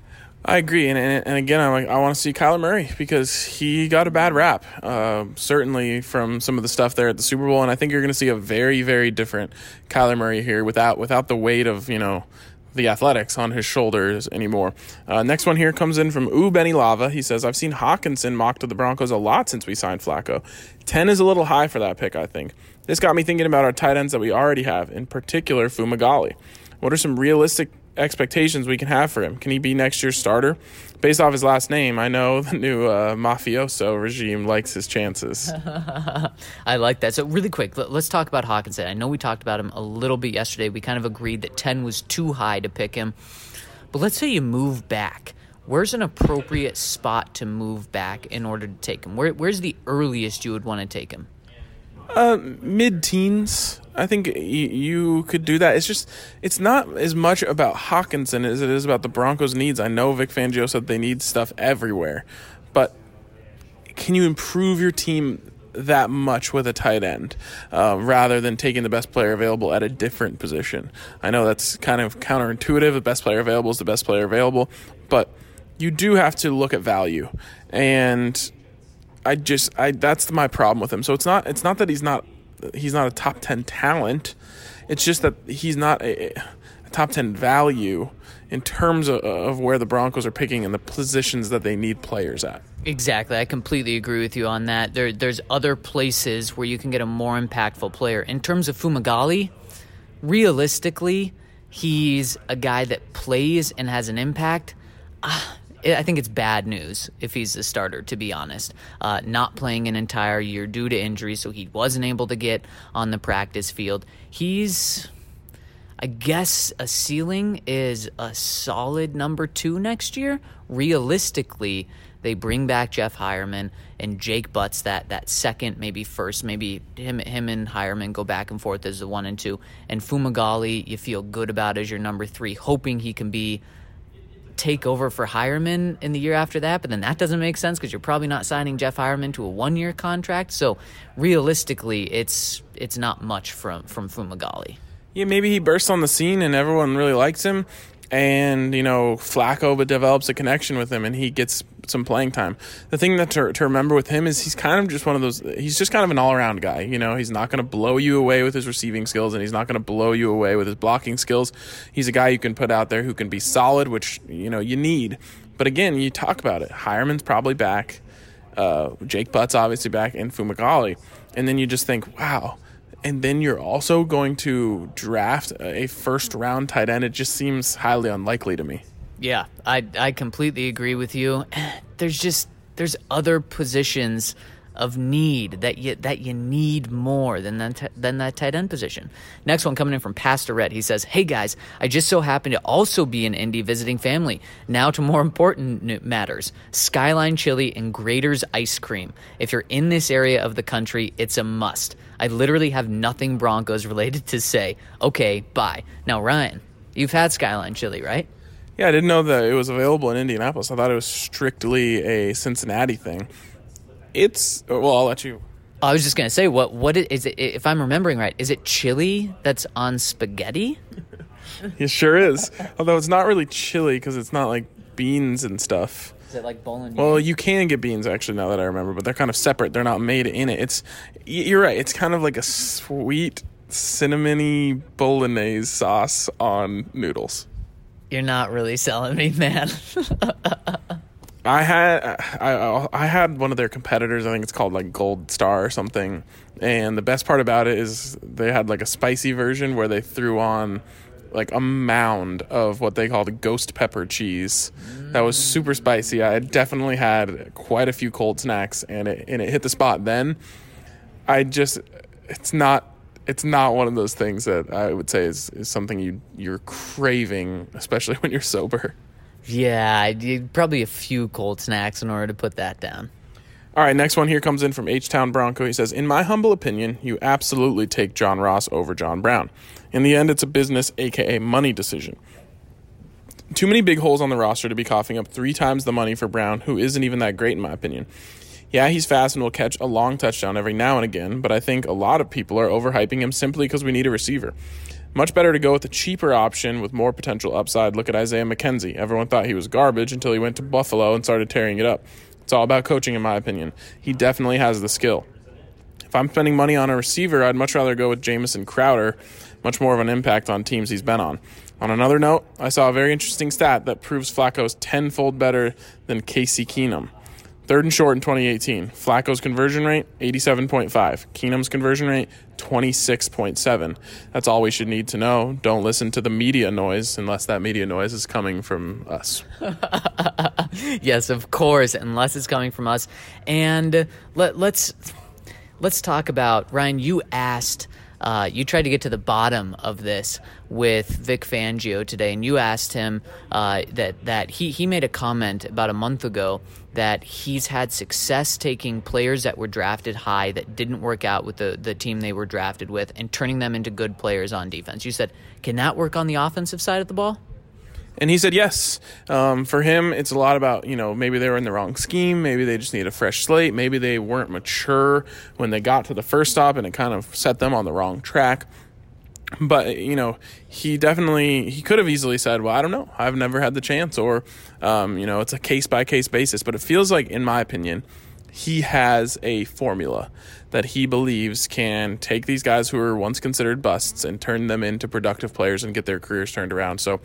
I agree, and and, and again, I, I want to see Kyler Murray because he got a bad rap, uh, certainly from some of the stuff there at the Super Bowl, and I think you're going to see a very, very different Kyler Murray here without without the weight of, you know, the athletics on his shoulders anymore. Uh, next one here comes in from Ooh Benny Lava. He says, I've seen Hawkinson mocked to the Broncos a lot since we signed Flacco. ten is a little high for that pick, I think. This got me thinking about our tight ends that we already have, in particular Fumagalli. What are some realistic expectations we can have for him. Can he be next year's starter? Based off his last name, I know the new uh, mafioso regime likes his chances. I like that. So really quick, let's talk about Hawkinson. I know we talked about him a little bit yesterday. We kind of agreed that ten was too high to pick him. But let's say you move back. Where's an appropriate spot to move back in order to take him? Where, where's the earliest you would want to take him? Uh, mid-teens. I think y- you could do that. It's just, it's not as much about Hawkinson as it is about the Broncos' needs. I know Vic Fangio said they need stuff everywhere, but can you improve your team that much with a tight end uh, rather than taking the best player available at a different position? I know that's kind of counterintuitive. The best player available is the best player available, but you do have to look at value, and I just I that's my problem with him. So it's not it's not that he's not he's not a top ten talent. It's just that he's not a, a top ten value in terms of, of where the Broncos are picking and the positions that they need players at. Exactly. I completely agree with you on that. There, there's other places where you can get a more impactful player. In terms of Fumagalli, realistically, he's a guy that plays and has an impact. Uh, I think it's bad news if he's the starter, to be honest. Uh, not playing an entire year due to injury, so he wasn't able to get on the practice field. He's, I guess, a ceiling is a solid number two next year. Realistically, they bring back Jeff Hireman and Jake Butts, that that second, maybe first, maybe him him and Hireman go back and forth as the one and two. And Fumagalli, you feel good about as your number three, hoping he can be take over for Hireman in the year after that, but then that doesn't make sense because you're probably not signing Jeff Hireman to a one-year contract. So realistically, it's it's not much from, from Fumagalli. Yeah, maybe he bursts on the scene and everyone really likes him, and, you know, Flacco but develops a connection with him and he gets some playing time. The thing that to, to remember with him is he's kind of just one of those, he's just kind of an all-around guy. You know, he's not going to blow you away with his receiving skills, and he's not going to blow you away with his blocking skills. He's a guy you can put out there who can be solid, which, you know, you need. But again, you talk about it. Hireman's probably back. Uh, Jake Butts obviously back, and Fumagalli. And then you just think, wow. And then you're also going to draft a first-round tight end. It just seems highly unlikely to me. Yeah, I I completely agree with you. There's just there's other positions of need that you that you need more than that than that tight end position. Next one coming in from Pastor Red. He says, "Hey guys, I just so happen to also be in Indy visiting family. Now to more important matters: Skyline Chili and Grater's ice cream. If you're in this area of the country, it's a must. I literally have nothing Broncos related to say. Okay, bye." Now Ryan, you've had Skyline Chili, right? Yeah, I didn't know that it was available in Indianapolis. I thought it was strictly a Cincinnati thing. It's, well, I'll let you. I was just going to say, what what is it, if I'm remembering right, is it chili that's on spaghetti? It sure is. Although it's not really chili because it's not like beans and stuff. Is it like bolognese? Well, you can get beans, actually, now that I remember, but they're kind of separate. They're not made in it. It's, you're right, it's kind of like a sweet cinnamony bolognese sauce on noodles. You're not really selling me, man. I had I I had one of their competitors. I think it's called like Gold Star or something. And the best part about it is they had like a spicy version where they threw on like a mound of what they called ghost pepper cheese. Mm. That was super spicy. I definitely had quite a few cold snacks, and it and it hit the spot. Then I just it's not. It's not one of those things that I would say is, is something you, you're craving, especially when you're sober. Yeah, I need probably a few cold snacks in order to put that down. All right, next one here comes in from H-Town Bronco. He says, "In my humble opinion, you absolutely take John Ross over John Brown. In the end, it's a business, a k a money decision. Too many big holes on the roster to be coughing up three times the money for Brown, who isn't even that great in my opinion. Yeah, he's fast and will catch a long touchdown every now and again, but I think a lot of people are overhyping him simply because we need a receiver. Much better to go with a cheaper option with more potential upside. Look at Isaiah McKenzie. Everyone thought he was garbage until he went to Buffalo and started tearing it up. It's all about coaching, in my opinion. He definitely has the skill. If I'm spending money on a receiver, I'd much rather go with Jamison Crowder, much more of an impact on teams he's been on. On another note, I saw a very interesting stat that proves Flacco's tenfold better than Casey Keenum. Third and short in twenty eighteen. Flacco's conversion rate, eighty-seven point five. Keenum's conversion rate, twenty-six point seven. That's all we should need to know. Don't listen to the media noise unless that media noise is coming from us. Yes, of course, unless it's coming from us. And let, let's let's talk about, Ryan, you asked, uh, you tried to get to the bottom of this with Vic Fangio today, and you asked him uh, that, that he, he made a comment about a month ago that he's had success taking players that were drafted high that didn't work out with the, the team they were drafted with and turning them into good players on defense. You said, can that work on the offensive side of the ball? And he said yes. Um, for him, it's a lot about, you know, maybe they were in the wrong scheme. Maybe they just need a fresh slate. Maybe they weren't mature when they got to the first stop and it kind of set them on the wrong track. But, you know, he definitely, he could have easily said, well, I don't know. I've never had the chance. Or, um, you know, it's a case-by-case basis. But it feels like, in my opinion, he has a formula that he believes can take these guys who were once considered busts and turn them into productive players and get their careers turned around. So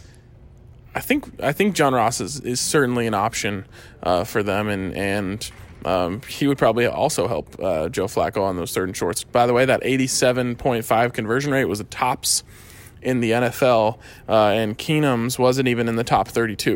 I think I think John Ross is, is certainly an option uh, for them, and and um, he would probably also help uh, Joe Flacco on those third and shorts. By the way, that eighty-seven point five conversion rate was a tops in the N F L, uh, and Keenum's wasn't even in the top thirty-two.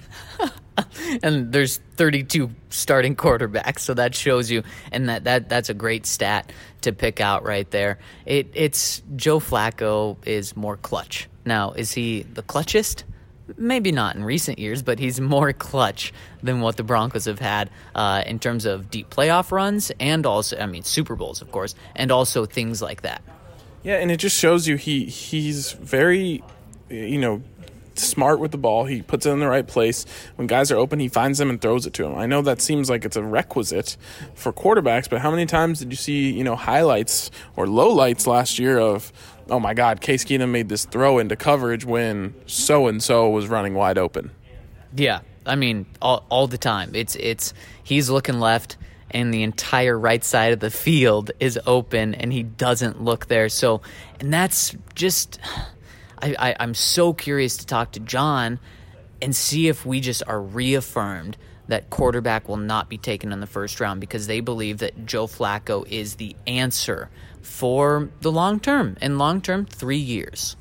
And there's thirty-two starting quarterbacks, so that shows you, and that, that that's a great stat to pick out right there. It it's Joe Flacco is more clutch. Now, is he the clutchest? Maybe not in recent years, but he's more clutch than what the Broncos have had uh, in terms of deep playoff runs and also, I mean, Super Bowls, of course, and also things like that. Yeah, and it just shows you he he's very, you know, smart with the ball. He puts it in the right place. When guys are open, he finds them and throws it to them. I know that seems like it's a requisite for quarterbacks, but how many times did you see, you know, highlights or lowlights last year of, oh my God, Case Keenum made this throw into coverage when so-and-so was running wide open? Yeah, I mean, all, all the time. It's it's he's looking left, and the entire right side of the field is open, and he doesn't look there. So, and that's just, I, I, I'm so curious to talk to John and see if we just are reaffirmed that quarterback will not be taken in the first round because they believe that Joe Flacco is the answer for the long term. And long term, three years.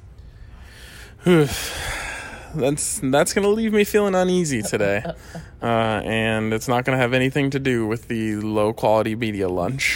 That's that's going to leave me feeling uneasy today. Uh, and it's not going to have anything to do with the low-quality media lunch.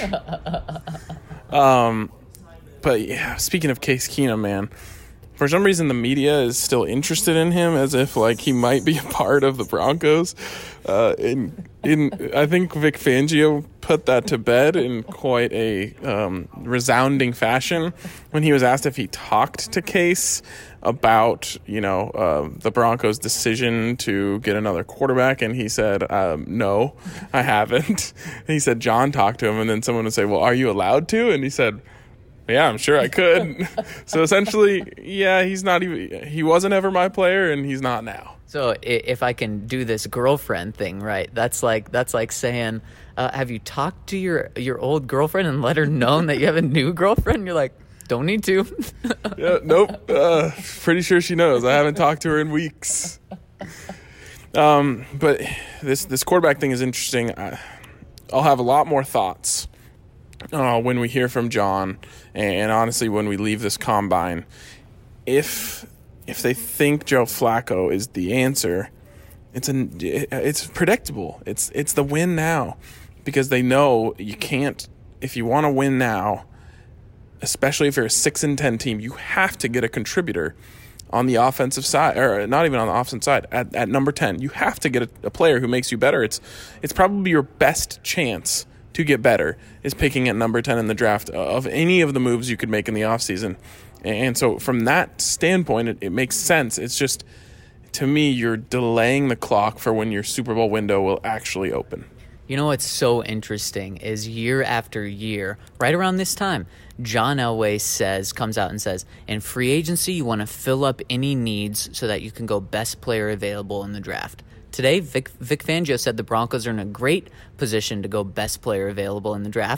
um, but, yeah, speaking of Case Keenum, man, for some reason the media is still interested in him as if, like, he might be a part of the Broncos. Uh, in, in I think Vic Fangio put that to bed in quite a um, resounding fashion when he was asked if he talked to Case about, you know, uh, the Broncos' decision to get another quarterback, and he said, um, no, I haven't. He said John talked to him, and then someone would say, well, are you allowed to? And he said, yeah, I'm sure I could. So essentially, yeah, he's not even, he wasn't ever my player, and he's not now. So if I can do this girlfriend thing, right, that's like that's like saying, uh, have you talked to your, your old girlfriend and let her know that you have a new girlfriend? You're like, don't need to. yeah, nope. Uh, pretty sure she knows. I haven't talked to her in weeks. Um, but this this quarterback thing is interesting. I, I'll have a lot more thoughts uh, when we hear from John, and honestly, when we leave this combine. If if they think Joe Flacco is the answer, it's an it's predictable. It's it's the win now, because they know you can't. If you want to win now, especially if you're a six and ten team, you have to get a contributor on the offensive side, or not even on the offensive side. At, at number ten, you have to get a, a player who makes you better. It's it's probably your best chance to get better is picking at number ten in the draft of any of the moves you could make in the offseason. And so from that standpoint, it, it makes sense. It's just, to me, you're delaying the clock for when your Super Bowl window will actually open. You know what's so interesting is year after year, right around this time, John Elway says, comes out and says, in free agency, you want to fill up any needs so that you can go best player available in the draft. Today, Vic, Vic Fangio said the Broncos are in a great position to go best player available in the draft.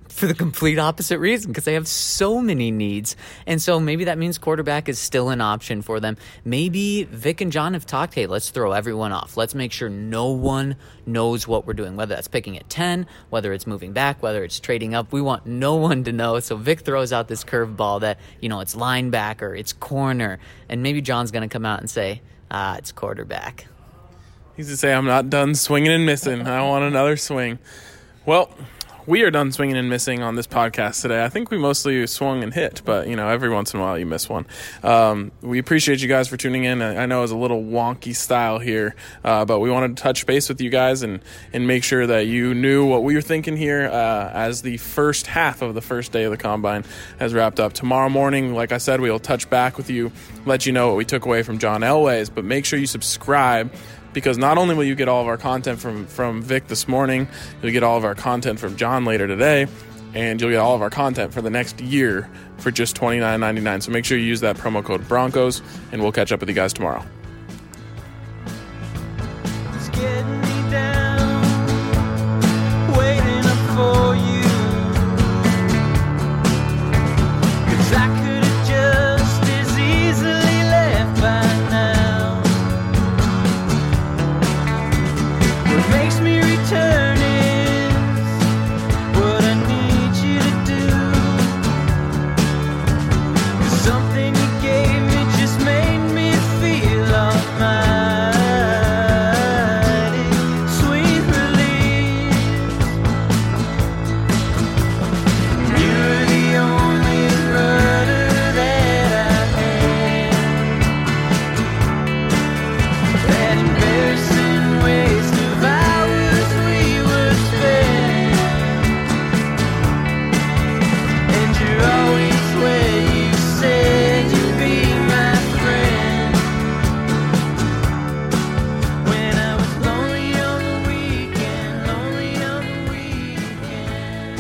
for the complete opposite reason, because they have so many needs. And so maybe that means quarterback is still an option for them. Maybe Vic and John have talked, hey, let's throw everyone off. Let's make sure no one knows what we're doing, whether that's picking at ten, whether it's moving back, whether it's trading up. We want no one to know. So Vic throws out this curveball that, you know, it's linebacker, it's corner, and maybe John's going to come out and say, ah, it's quarterback. He's to say, I'm not done swinging and missing. I want another swing. Well, we are done swinging and missing on this podcast today. I think we mostly swung and hit, but, you know, every once in a while you miss one. Um, we appreciate you guys for tuning in. I know it's a little wonky style here, uh, but we wanted to touch base with you guys and, and make sure that you knew what we were thinking here uh, as the first half of the first day of the Combine has wrapped up. Tomorrow morning, like I said, we'll touch back with you, let you know what we took away from John Elway's, but make sure you subscribe, because not only will you get all of our content from, from Vic this morning, you'll get all of our content from John later today, and you'll get all of our content for the next year for just twenty-nine ninety-nine. So make sure you use that promo code Broncos, and we'll catch up with you guys tomorrow. It's getting me down, waiting up for you. 'Cause I could have just as easily left by now. What makes me return is what I need you to do. Something you gave me just made me feel almighty. Sweet relief. You're the only rudder that I had. That embarrassing waste of hours we were spent. And you're always where you said you'd be my friend. When I was lonely on the weekend, lonely on the weekend.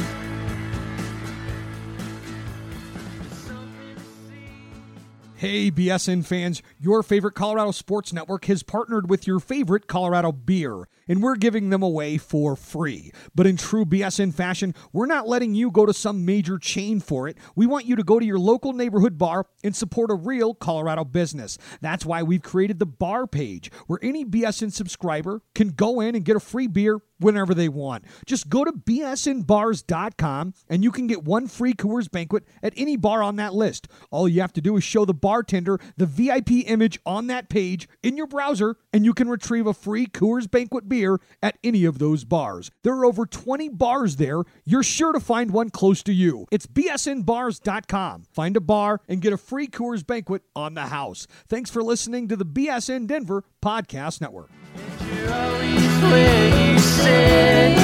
Hey, B S N fans, your favorite Colorado Sports Network has partnered with your favorite Colorado beer, and we're giving them away for free. But in true B S N fashion, we're not letting you go to some major chain for it. We want you to go to your local neighborhood bar and support a real Colorado business. That's why we've created the bar page, where any B S N subscriber can go in and get a free beer whenever they want. Just go to B S N bars dot com and you can get one free Coors Banquet at any bar on that list. All you have to do is show the bartender the V I P image on that page in your browser, and you can retrieve a free Coors Banquet beer at any of those bars. There are over twenty bars there. You're sure to find one close to you. It's B S N bars dot com. Find a bar and get a free Coors Banquet on the house. Thanks for listening to the B S N Denver Podcast Network. You're always where you said